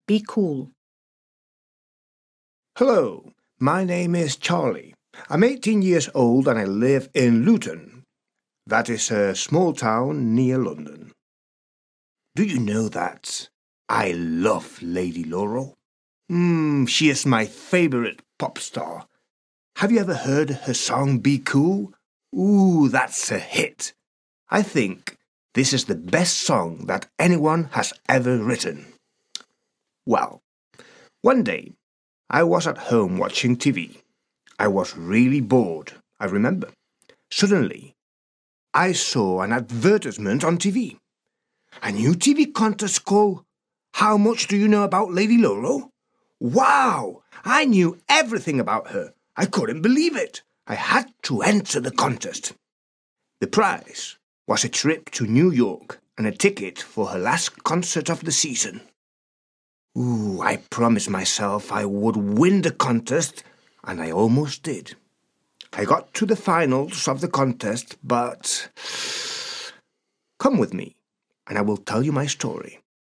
Be cool. Hello, my name is Charlie. I'm 18 years old and I live in Luton. That is a small town near London. Do you know that I love Lady Laurel? She is my favorite pop star. Have you ever heard her song Be Cool? Ooh, that's a hit. I think this is the best song that anyone has ever written. Well, one day I was at home watching TV. I was really bored, I remember. Suddenly, I saw an advertisement on TV. A new TV contest called How Much Do You Know About Lady Laurel? Wow! I knew everything about her. I couldn't believe it. I had to enter the contest. The prize was a trip to New York and a ticket for her last concert of the season. Ooh, I promised myself I would win the contest, and I almost did. I got to the finals of the contest, but come with me, and I will tell you my story.